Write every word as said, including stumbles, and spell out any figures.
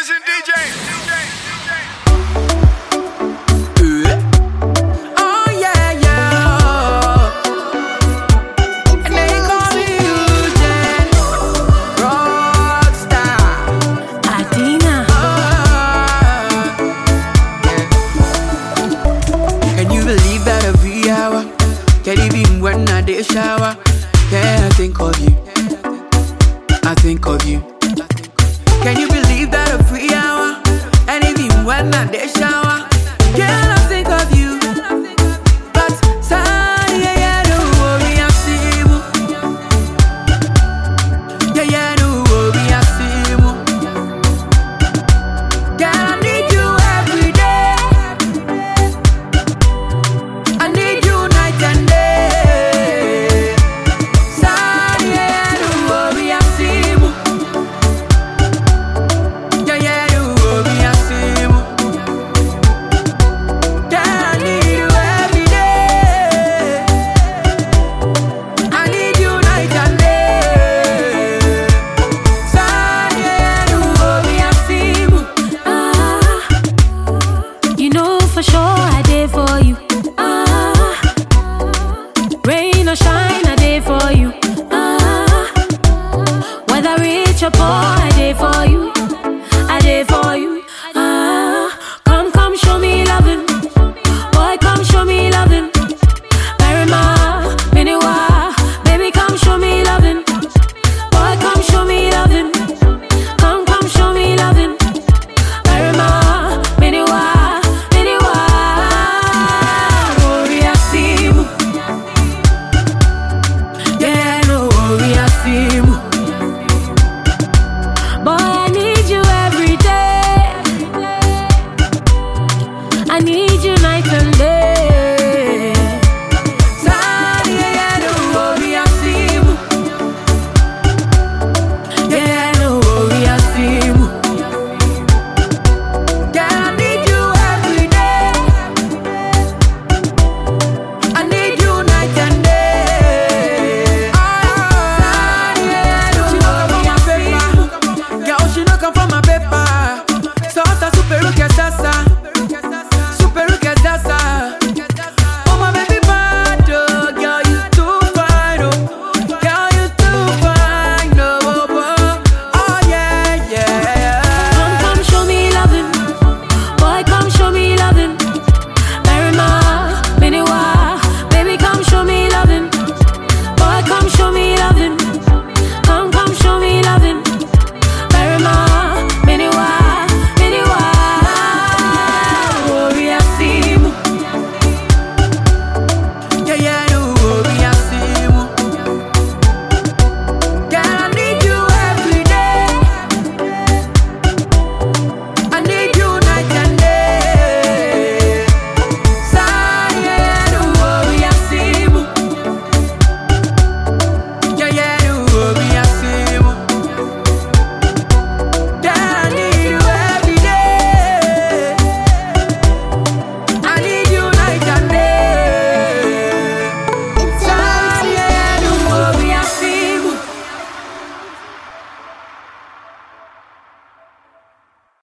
Amazing D J. Oh yeah, yeah. And they call me Eugene, rockstar. Adina. Can you believe that every hour, can even when I did shower, yeah, I think of you, I think of you. Can you believe that every hour, and even when I did shower, yeah, I think of you. But sorry, yeah, yeah, don't worry, I see you. Yeah, yeah, don't worry, I see you. Girl, I need you every day. I need you night and day. Sorry, yeah, don't worry, I see you. Yeah, yeah, don't worry, I see you. Girl, I need you every day. I need you night and day. Sorry, yeah, don't worry, I see you. Ah, you know for sure I did for you. Ah, rain or shine, I did for you. Ah, whether rich or poor, I did for you. I did for you. Ah, come, come, show me loving. Boy, come, show me loving. Marima, Miniwa, baby, come, show me loving. Boy, come, show me loving. Come, come, show me loving. Marima, Miniwa, Miniwa. Worry, I see you. Yeah, no worry, I see you. Boy, I need you every day. I need you night and day. Sorry, yeah, yeah, don't worry, I see you. Yeah, don't worry, I see you. Yeah, I need you every day. I need you night and day. Sorry, yeah, don't worry, I see you. Girl, she no come for my paper.